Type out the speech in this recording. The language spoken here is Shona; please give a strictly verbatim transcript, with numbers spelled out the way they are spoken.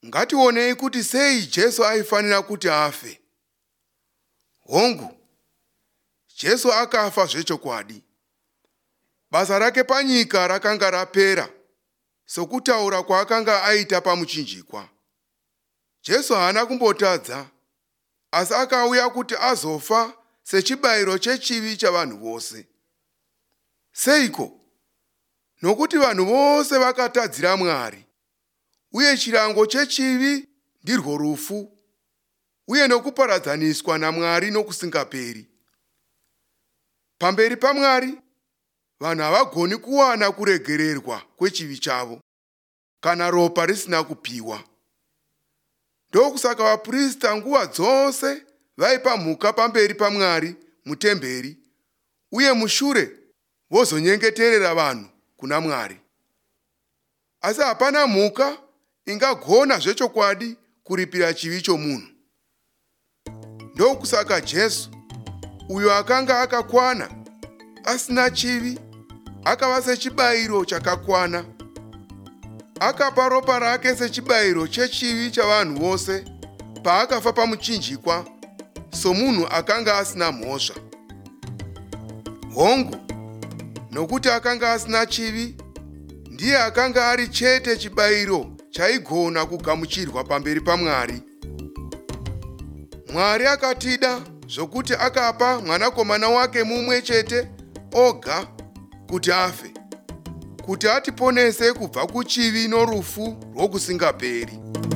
Ngationei kuti sei Jesu aifanira kuti afe. Hongu, Jesu akafa zvechokwadi. Basa rake panyika rakanga rapera, sokutaura kwaakanga aita pamuchinjikwa. Jesu haana kumbotadza, asi akauya kuti azofa sechibayiro chechivi chavanhu vose. Seiko? Nokuti vanhu vose vakatadzira Mwari, uye chirango chechivi ndirwo rufu, uye nokuparadzaniswa naMwari nokusingaperi. Pamberi paMwari, vanhu havagoni kuwana kuregererwa kwechivi chavo, kana ropa risina kupiwa. Ndokusaka vaprista nguva dzose vaipa mhuka pamberi paMwari mutemberi, uye mushure vozonyengeterera vanhu kuna Mwari. Asi hapana mhuka ingagona zvechokwadi kuripira chivi chomunhu. Ndokusaka Jesu, uyo akanga akakwana, asina chivi, akava sechibayiro chakakwana. Akapa ropa rake sechibayiro chechivi chavanhu vose paakafa pamuchinjikwa, somunhu akanga asina mhosva. Hongu, nokuti akanga asina chivi, ndiye akanga ari chete chibayiro chaigona kugamuchirwa pamberi paMwari. Mwari akatida zvokuti akapa mwanakomana wake mumwe chete oga kuti afe, kuti atiponese kubva kuchivi norufu rwokusingaperi.